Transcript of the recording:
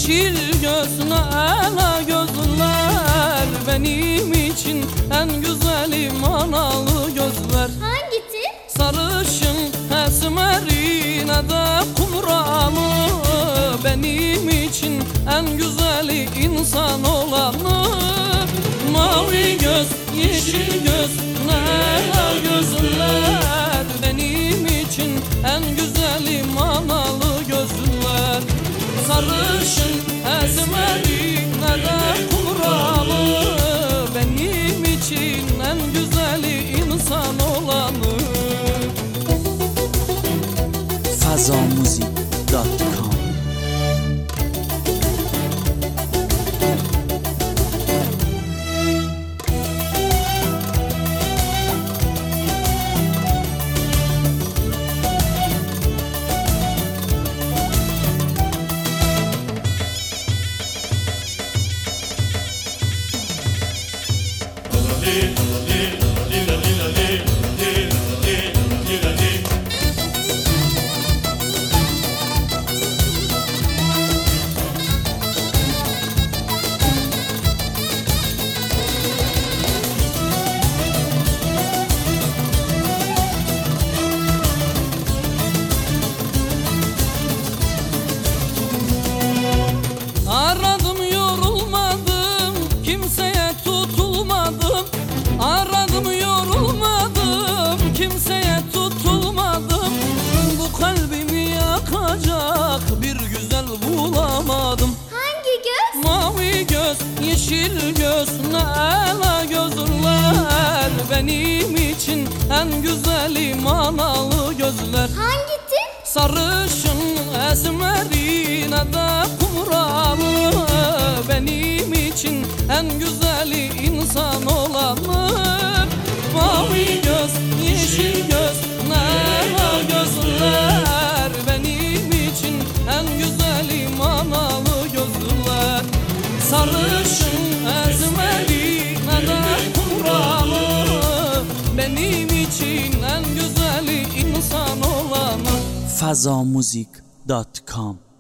yeşil gözlü ela gözler, benim için en güzeli manalı gözler. Hangisi? Sarışın esmerine de kumralı, benim için en güzeli insan olanı. Mavi göz, yeşil göz, ela gözler, benim için en güzeli manalı gözler. Sarışın esmerine de kumralı, benim için en güzeli insan olanı. Fazamuzik.com Aradım yorulmadım, kimseye tutulmadım. Aradım yorulmadım, kimseye tutulmadım. Bu kalbimi yakacak bir güzel bulamadım. Hangi göz? Mavi göz, yeşil göz, ela gözler, benim için en güzeli manalı gözler. Hangisi? Sarışın esmerine de kumralı, benim için en güzeli insan olanı. Mavi göz, yeşil göz, ela gözler, benim için en güzeli manalı gözler. Sarışın esmerine de kumralı, benim için en güzeli insan olanı. Fazamuzik.com